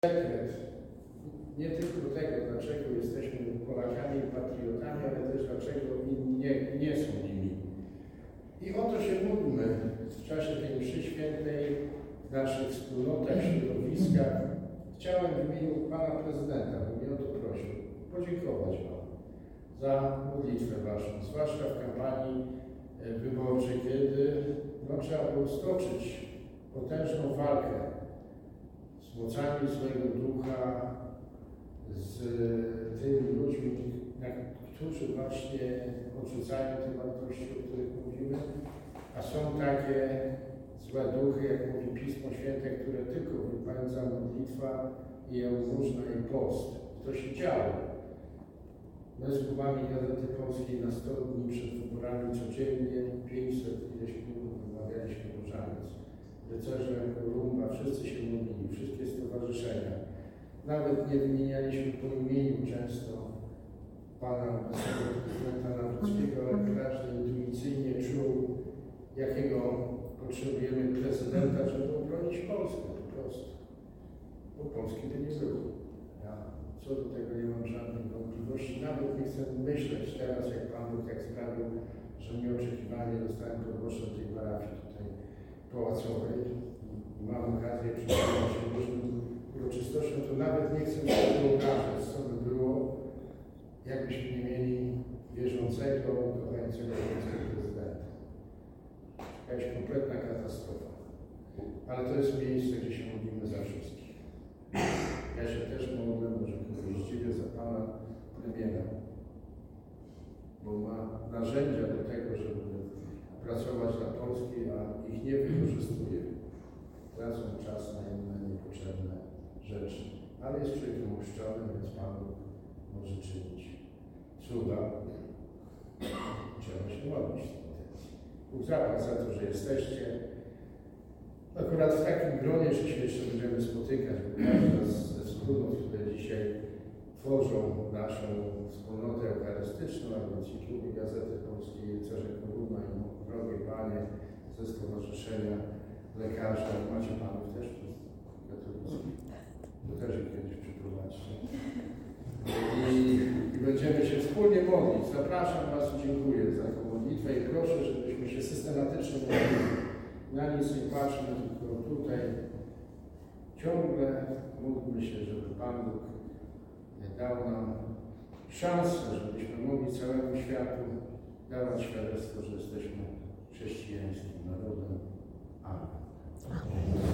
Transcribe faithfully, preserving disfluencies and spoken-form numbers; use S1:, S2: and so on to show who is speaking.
S1: sekret nie tylko tego, dlaczego jesteśmy Polakami i patriotami, ale też dlaczego inni nie, nie są nimi. I o to się módlmy w czasie tej mszy świętej w naszych wspólnotach, środowiskach. Chciałem w imieniu Pana Prezydenta, bo mnie o to prosił, podziękować Wam za modlitwę Waszą, zwłaszcza w kampanii wyborczej, kiedy no, trzeba było stoczyć potężną walkę z mocami złego ducha, z tymi ludźmi, którzy właśnie odrzucają te wartości, o których mówimy, a są takie złe duchy, jak mówi Pismo Święte, które tylko wypędza modlitwa i jałmużna i post. To się działo. My z głowami Gazety Polskiej na sto dni przed wyborami codziennie pięćset ileś punktów wymawialiśmy różaniec. Rycerze Kolumba, wszyscy się modlili, wszystkie stowarzyszenia. Nawet nie wymienialiśmy po imieniu często Pana obecnego prezydenta Nawrockiego, ale każdy intuicyjnie czuł, jakiego potrzebujemy prezydenta, żeby obronić Polskę po prostu. Bo Polski by nie było. Ja co do tego nie mam żadnych wątpliwości. Nawet nie chcę myśleć teraz, jak Pan Bóg tak sprawił, że nieoczekiwanie zostałem proboszczem tej parafii tutaj pałacowej. I mam okazję przyczynić się różnym uroczystościom, to nawet nie chcę sobie wyobrażać, co by było, jakbyśmy nie mieli wierzącego, kochającego polskiego prezydenta. Jakaś kompletna katastrofa. Ale to jest miejsce, gdzie się modlimy za wszystkich. Ja się też modlę, może kogoś zdziwię, za Pana premiera, bo ma narzędzia do tego, żeby pracować dla Polski, a ich nie wykorzystuje. Tracą czas na inne niepotrzebne rzeczy. Ale jest człowiekiem uczczonym, więc Pan może czynić cuda. Trzeba się modlić w tej intencji. Bóg zapłać za to, że jesteście. Akurat w takim gronie, że się jeszcze będziemy spotykać, bo każda ze wspólnot, które dzisiaj tworzą naszą wspólnotę eucharystyczną, a więc i kluby Gazety Polskiej, Rycerze Kolumba i Drogie Panie ze Stowarzyszenia Lekarza. Macie Panów też katolickich. To też ich kiedyś przyprowadźcie. I, I będziemy się wspólnie modlić. Zapraszam Was i dziękuję za tę modlitwę i proszę, żebyśmy się systematycznie modlili. Na nic nie patrzmy, tylko tutaj ciągle módlmy się, żeby Pan Bóg dał nam szansę, żebyśmy mogli całemu światu dawać świadectwo, że jesteśmy chrześcijańskim narodem. Amen.